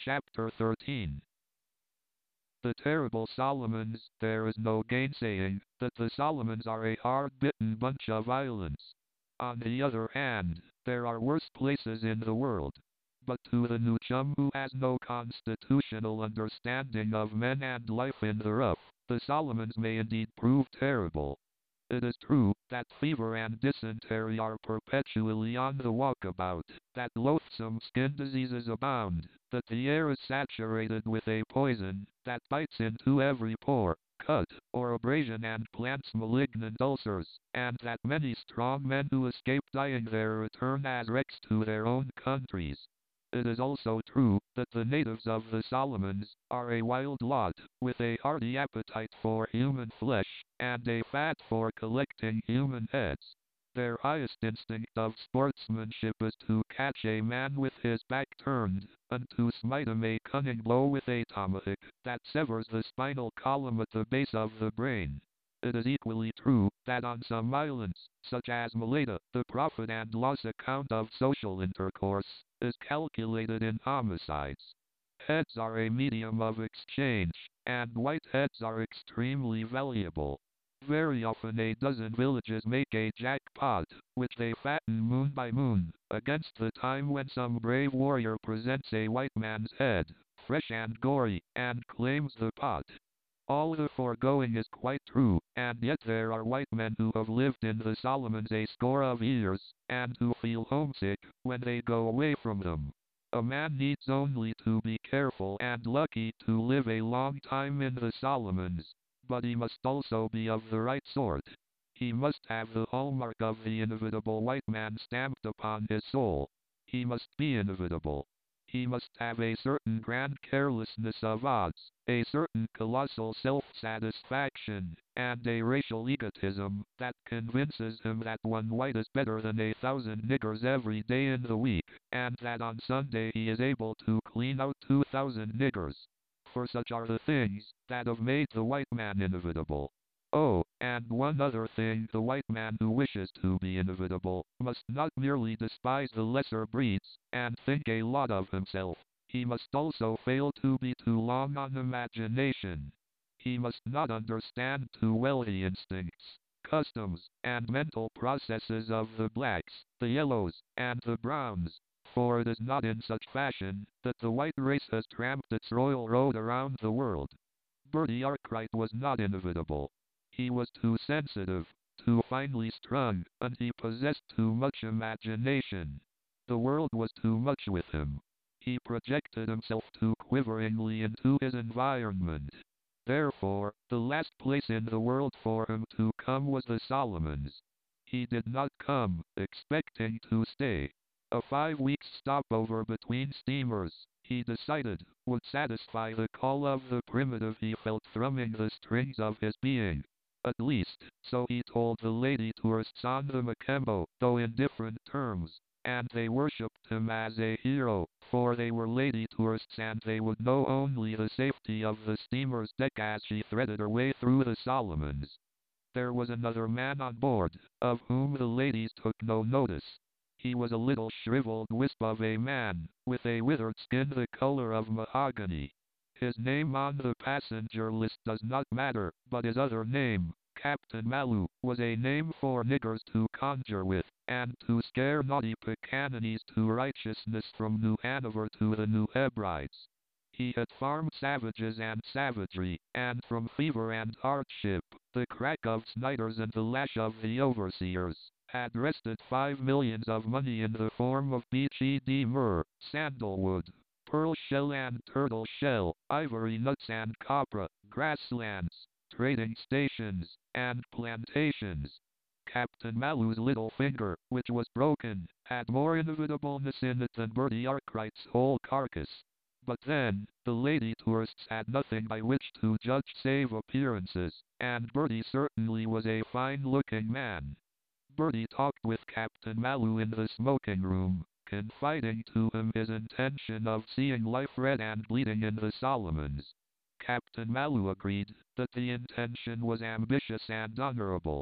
Chapter 13. The terrible Solomons. There is no gainsaying that the Solomons are a hard-bitten bunch of islands. On the other hand, there are worse places in the world. But to the new chum who has no constitutional understanding of men and life in the rough, the Solomons may indeed prove terrible. It is true that fever and dysentery are perpetually on the walkabout, that loathsome skin diseases abound, that the air is saturated with a poison that bites into every pore, cut, or abrasion and plants malignant ulcers, and that many strong men who escape dying there return as wrecks to their own countries. It is also true that the natives of the Solomons are a wild lot, with a hearty appetite for human flesh, and a fat for collecting human heads. Their highest instinct of sportsmanship is to catch a man with his back turned, and to smite him a cunning blow with a tomahawk that severs the spinal column at the base of the brain. It is equally true that on some islands, such as Malta, the profit and loss account of social intercourse is calculated in homicides. Heads are a medium of exchange, and white heads are extremely valuable. Very often a dozen villages make a jackpot, which they fatten moon by moon, against the time when some brave warrior presents a white man's head, fresh and gory, and claims the pot. All the foregoing is quite true, and yet there are white men who have lived in the Solomons a score of years, and who feel homesick when they go away from them. A man needs only to be careful and lucky to live a long time in the Solomons, but he must also be of the right sort. He must have the hallmark of the inevitable white man stamped upon his soul. He must be inevitable. He must have a certain grand carelessness of odds, a certain colossal self-satisfaction, and a racial egotism that convinces him that one white is better than 1,000 niggers every day in the week, and that on Sunday he is able to clean out 2,000 niggers. For such are the things that have made the white man inevitable. Oh, and one other thing, the white man who wishes to be inevitable must not merely despise the lesser breeds and think a lot of himself. He must also fail to be too long on imagination. He must not understand too well the instincts, customs, and mental processes of the blacks, the yellows, and the browns. For it is not in such fashion that the white race has tramped its royal road around the world. Bertie Arkwright was not inevitable. He was too sensitive, too finely strung, and he possessed too much imagination. The world was too much with him. He projected himself too quiveringly into his environment. Therefore, the last place in the world for him to come was the Solomons. He did not come, expecting to stay. A 5 weeks stopover between steamers, he decided, would satisfy the call of the primitive he felt thrumming the strings of his being. At least, so he told the lady tourists on the Makembo, though in different terms, and they worshipped him as a hero, for they were lady tourists and they would know only the safety of the steamer's deck as she threaded her way through the Solomons. There was another man on board, of whom the ladies took no notice. He was a little shriveled wisp of a man, with a withered skin the color of mahogany. His name on the passenger list does not matter, but his other name, Captain Malu, was a name for niggers to conjure with, and to scare naughty Pickaninnies to righteousness from New Hanover to the New Hebrides. He had farmed savages and savagery, and from fever and hardship, the crack of Snyders and the lash of the overseers, had wrested 5 millions of money in the form of beech-ed myrrh, sandalwood, pearl shell and turtle shell, ivory nuts and copra, grasslands, trading stations, and plantations. Captain Malu's little finger, which was broken, had more inevitableness in it than Bertie Arkwright's whole carcass. But then, the lady tourists had nothing by which to judge save appearances, and Bertie certainly was a fine-looking man. Bertie talked with Captain Malu in the smoking room, confiding to him his intention of seeing life red and bleeding in the Solomons. Captain Malu agreed that the intention was ambitious and honorable.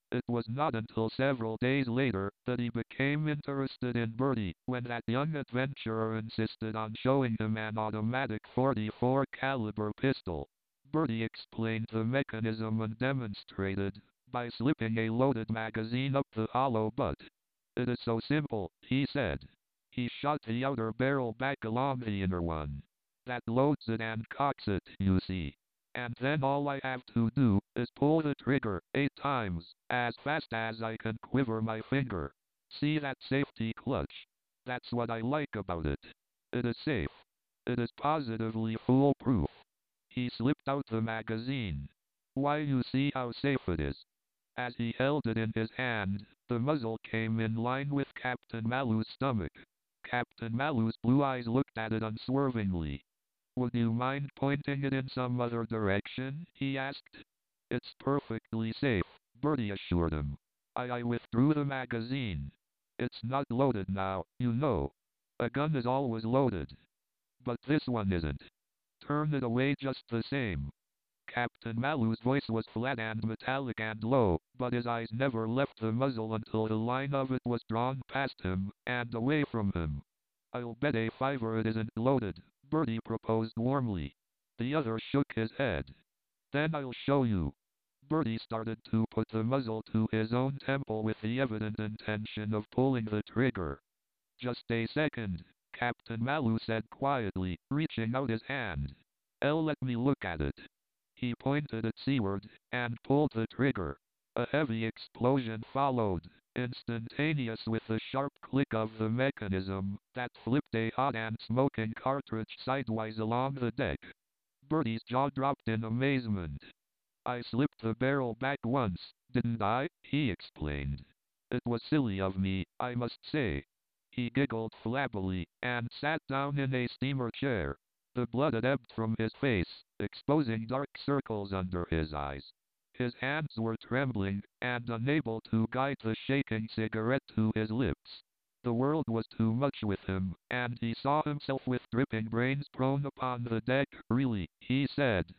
It was not until several days later that he became interested in Bertie, when that young adventurer insisted on showing him an automatic .44 caliber pistol. Bertie explained the mechanism and demonstrated, by slipping a loaded magazine up the hollow butt. It is so simple, he said. He shot the outer barrel back along the inner one. That loads it and cocks it, you see. And then all I have to do is pull the trigger 8 times, as fast as I can quiver my finger. See that safety clutch? That's what I like about it. It is safe. It is positively foolproof. He slipped out the magazine. Why, you see how safe it is. As he held it in his hand, the muzzle came in line with Captain Malu's stomach. Captain Malu's blue eyes looked at it unswervingly. Would you mind pointing it in some other direction? He asked. It's perfectly safe, Bertie assured him. I withdrew the magazine. It's not loaded now, you know. A gun is always loaded. But this one isn't. Turn it away just the same. Captain Malu's voice was flat and metallic and low, but his eyes never left the muzzle until the line of it was drawn past him, and away from him. I'll bet a fiver it isn't loaded, Bertie proposed warmly. The other shook his head. Then I'll show you. Bertie started to put the muzzle to his own temple with the evident intention of pulling the trigger. Just a second, Captain Malu said quietly, reaching out his hand. Let me look at it. He pointed it seaward, and pulled the trigger. A heavy explosion followed, instantaneous with the sharp click of the mechanism, that flipped a hot and smoking cartridge sidewise along the deck. Bertie's jaw dropped in amazement. I slipped the barrel back once, didn't I? He explained. It was silly of me, I must say. He giggled flabbily, and sat down in a steamer chair. The blood had ebbed from his face, exposing dark circles under his eyes. His hands were trembling, and unable to guide the shaking cigarette to his lips. The world was too much with him, and he saw himself with dripping brains prone upon the deck. Really, he said.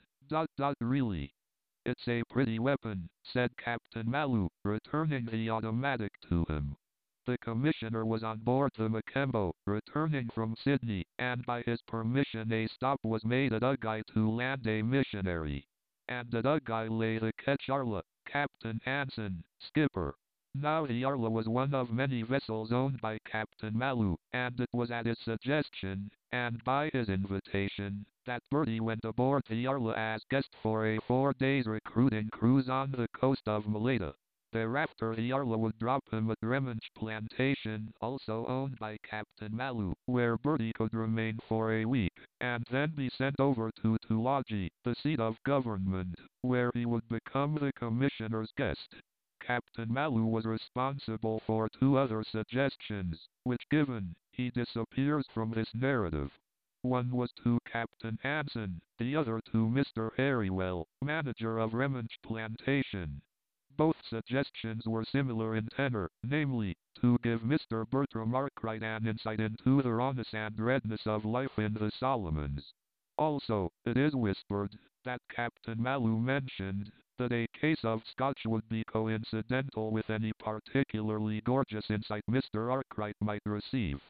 Really. It's a pretty weapon, said Captain Malu, returning the automatic to him. The commissioner was on board the Makembo, returning from Sydney, and by his permission a stop was made at Ugai to land a missionary. And at Ugai lay the ketch Arla, Captain Hansen, skipper. Now the Arla was one of many vessels owned by Captain Malu, and it was at his suggestion, and by his invitation, that Bertie went aboard the Arla as guest for a 4 days recruiting cruise on the coast of Maleta. Thereafter the Arla would drop him at Remanche Plantation, also owned by Captain Malu, where Bertie could remain for a week, and then be sent over to Tulagi, the seat of government, where he would become the commissioner's guest. Captain Malu was responsible for 2 other suggestions, which given, he disappears from this narrative. One was to Captain Hansen, the other to Mr. Harrywell, manager of Remanche Plantation. Both suggestions were similar in tenor, namely, to give Mr. Bertram Arkwright an insight into the rawness and redness of life in the Solomons. Also, it is whispered, that Captain Malu mentioned, that a case of scotch would be coincidental with any particularly gorgeous insight Mr. Arkwright might receive.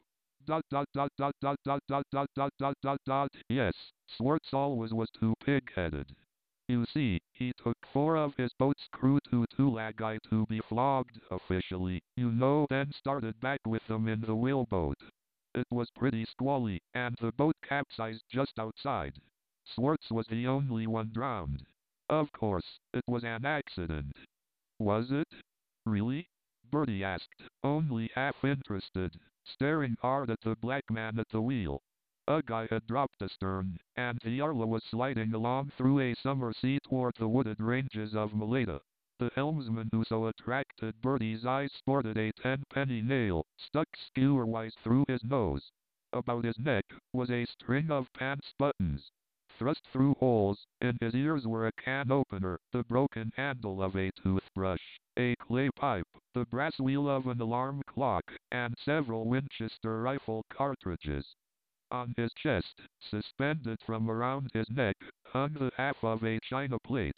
Yes, Swartz always was too pig-headed. You see, he took 4 of his boat's crew to Tulagai to be flogged, officially, you know, then started back with them in the wheelboat. It was pretty squally, and the boat capsized just outside. Swartz was the only one drowned. Of course, it was an accident. Was it? Really? Bertie asked, only half interested, staring hard at the black man at the wheel. Ugai had dropped astern, and the Arla was sliding along through a summer sea toward the wooded ranges of Maleta. The helmsman who so attracted Bertie's eyes sported a 10-penny nail, stuck skewerwise through his nose. About his neck was a string of pants buttons. Thrust through holes, in his ears were a can opener, the broken handle of a toothbrush, a clay pipe, the brass wheel of an alarm clock, and several Winchester rifle cartridges. On his chest, suspended from around his neck, hung the half of a china plate.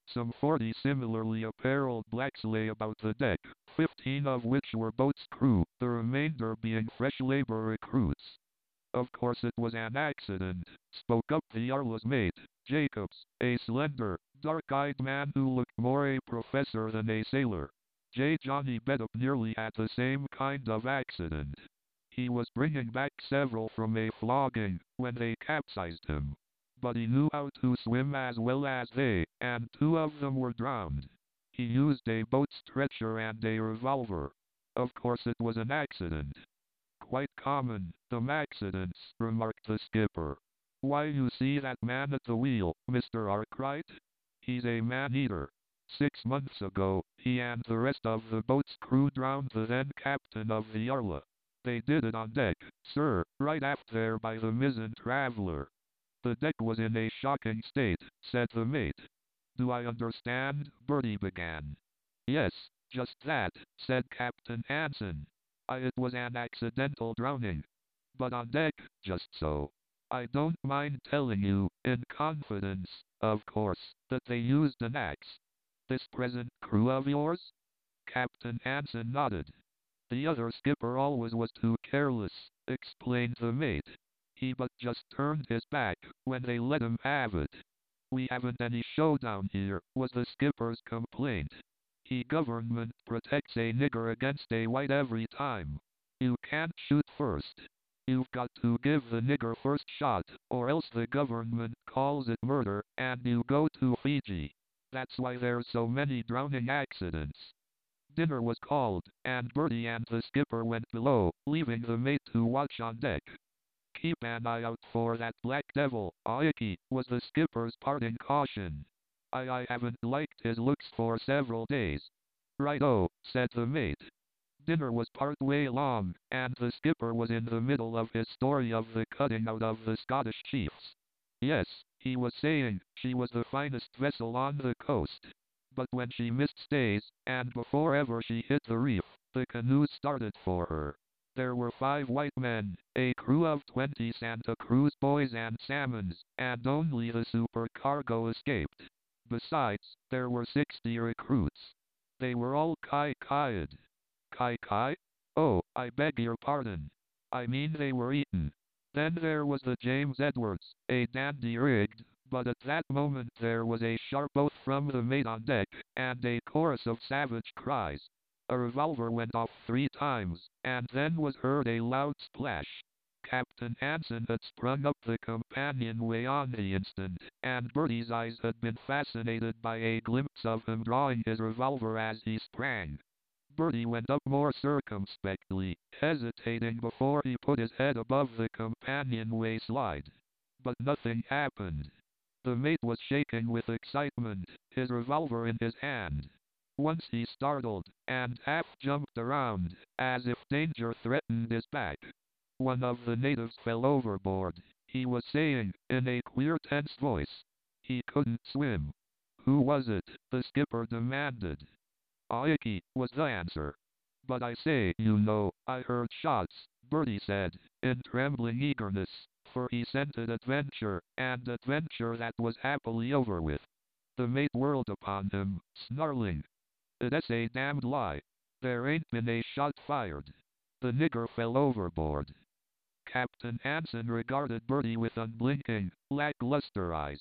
Some 40 similarly apparelled blacks lay about the deck, 15 of which were boat's crew, the remainder being fresh labor recruits. Of course it was an accident, spoke up the Jarl's mate, Jacobs, a slender, dark-eyed man who looked more a professor than a sailor. Johnny Beddock nearly had the same kind of accident. He was bringing back several from a flogging when they capsized him. But he knew how to swim as well as they, and 2 of them were drowned. He used a boat stretcher and a revolver. Of course it was an accident. Quite common, them accidents, remarked the skipper. Why, you see that man at the wheel, Mr. Arkwright? He's a man-eater. 6 months ago, he and the rest of the boat's crew drowned the then captain of the Yarla. They did it on deck, sir, right aft there by the mizzen traveller. The deck was in a shocking state, said the mate. Do I understand? Bertie began. Yes, just that, said Captain Hansen. It was an accidental drowning. But on deck, just so. I don't mind telling you, in confidence, of course, that they used an axe. This present crew of yours? Captain Hansen nodded. The other skipper always was too careless, explained the mate. He but just turned his back when they let him have it. We haven't any showdown here, was the skipper's complaint. Government protects a nigger against a white every time. You can't shoot first. You've got to give the nigger first shot, or else the government calls it murder, and you go to Fiji. That's why there's so many drowning accidents. Dinner was called, and Bertie and the skipper went below, leaving the mate to watch on deck. Keep an eye out for that black devil, Aiki, was the skipper's parting caution. I haven't liked his looks for several days. Right-o, said the mate. Dinner was part way along, and the skipper was in the middle of his story of the cutting out of the Scottish chiefs. Yes, he was saying, she was the finest vessel on the coast. But when she missed stays, and before ever she hit the reef, the canoes started for her. There were 5 white men, a crew of 20 Santa Cruz boys and salmons, and only the supercargo escaped. Besides, there were 60 recruits. They were all Kai-Kai'd. Kai-Kai? Oh, I beg your pardon. I mean they were eaten. Then there was the James Edwards, a dandy rigged, but at that moment there was a sharp oath from the mate on deck, and a chorus of savage cries. A revolver went off 3 times, and then was heard a loud splash. Captain Hansen had sprung up the companionway on the instant, and Bertie's eyes had been fascinated by a glimpse of him drawing his revolver as he sprang. Bertie went up more circumspectly, hesitating before he put his head above the companionway slide. But nothing happened. The mate was shaking with excitement, his revolver in his hand. Once he startled, and half jumped around, as if danger threatened his back. One of the natives fell overboard, he was saying, in a queer tense voice. He couldn't swim. Who was it? The skipper demanded. Aiki, was the answer. But I say, you know, I heard shots, Bertie said, in trembling eagerness, for he scented adventure, and adventure that was happily over with. The mate whirled upon him, snarling. That's a damned lie. There ain't been a shot fired. The nigger fell overboard. Captain Hansen regarded Bertie with unblinking, lackluster eyes.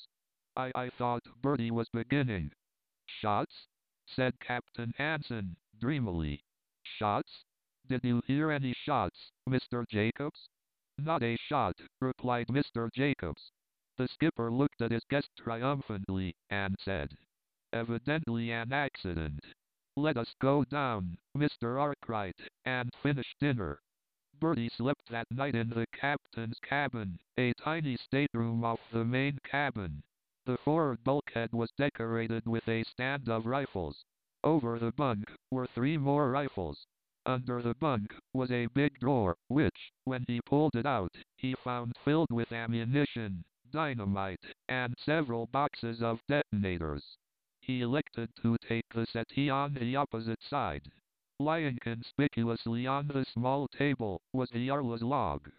I thought Bertie was beginning. Shots? Said Captain Hansen, dreamily. Shots? Did you hear any shots, Mr. Jacobs? Not a shot, replied Mr. Jacobs. The skipper looked at his guest triumphantly, and said, evidently an accident. Let us go down, Mr. Arkwright, and finish dinner. Bertie slept that night in the captain's cabin, a tiny stateroom off the main cabin. The forward bulkhead was decorated with a stand of rifles. Over the bunk were 3 more rifles. Under the bunk was a big drawer, which, when he pulled it out, he found filled with ammunition, dynamite, and several boxes of detonators. He elected to take the settee on the opposite side. Lying conspicuously on the small table was the Jarla's log.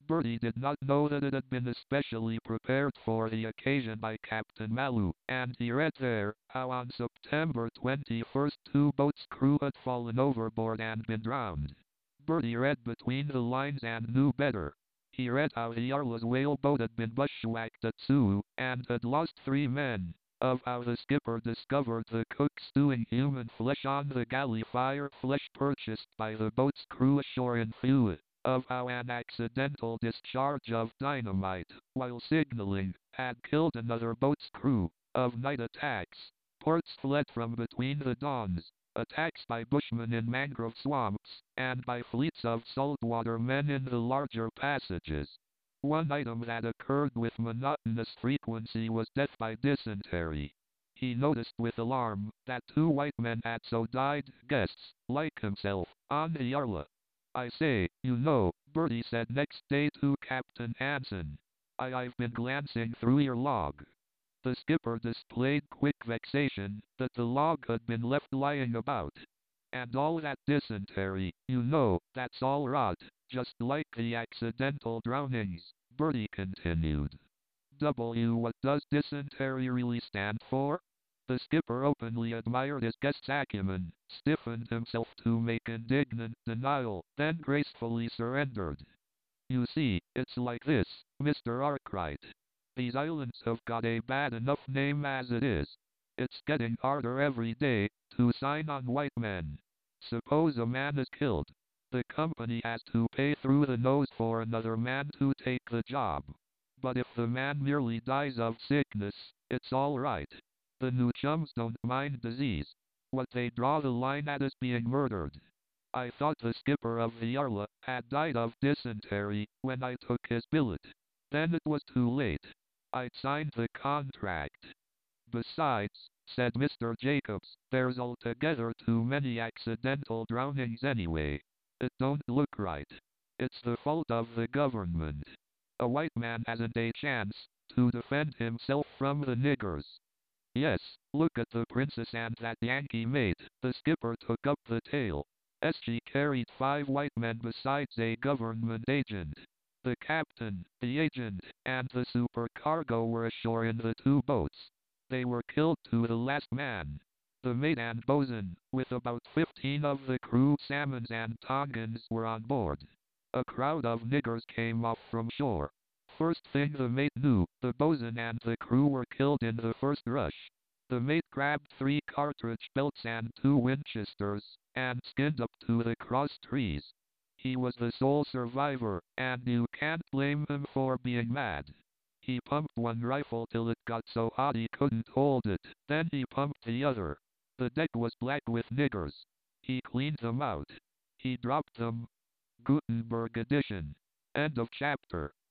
Bertie did not know that it had been especially prepared for the occasion by Captain Malou, and he read there how on September 21st 2 boats' crew had fallen overboard and been drowned. Bertie read between the lines and knew better. He read how the Yarla's whaleboat had been bushwhacked at Sue, and had lost 3 men, of how the skipper discovered the cook stewing human flesh on the galley fire, flesh purchased by the boat's crew ashore in Fewett, of how an accidental discharge of dynamite, while signaling, had killed another boat's crew, of night attacks, ports fled from between the dawns, attacks by bushmen in mangrove swamps, and by fleets of saltwater men in the larger passages. One item that occurred with monotonous frequency was death by dysentery. He noticed with alarm that 2 white men had so died, guests, like himself, on the Yarla. I say, you know, Bertie said next day to Captain Hansen. I've been glancing through your log. The skipper displayed quick vexation that the log had been left lying about. And all that dysentery, you know, that's all rot, just like the accidental drownings, Bertie continued. What does dysentery really stand for? The skipper openly admired his guest's acumen, stiffened himself to make indignant denial, then gracefully surrendered. You see, it's like this, Mr. Arkwright. These islands have got a bad enough name as it is. It's getting harder every day to sign on white men. Suppose a man is killed. The company has to pay through the nose for another man to take the job. But if the man merely dies of sickness, it's all right. The new chums don't mind disease. What they draw the line at is being murdered. I thought the skipper of the Yarla had died of dysentery when I took his billet. Then it was too late. I'd signed the contract. Besides, said Mr. Jacobs, there's altogether too many accidental drownings anyway. It don't look right. It's the fault of the government. A white man hasn't a chance to defend himself from the niggers. Yes, look at the princess and that Yankee mate. The skipper took up the tale. SG carried 5 white men besides a government agent. The captain, the agent, and the supercargo were ashore in the 2 boats. They were killed to the last man. The mate and bosun, with about 15 of the crew, salmons and Tongans, were on board. A crowd of niggers came off from shore. First thing the mate knew, the bosun and the crew were killed in the first rush. The mate grabbed 3 cartridge belts and 2 Winchesters, and skinned up to the cross trees. He was the sole survivor, and you can't blame him for being mad. He pumped one rifle till it got so hot he couldn't hold it, then he pumped the other. The deck was black with niggers. He cleaned them out. He dropped them. Gutenberg edition. End of chapter.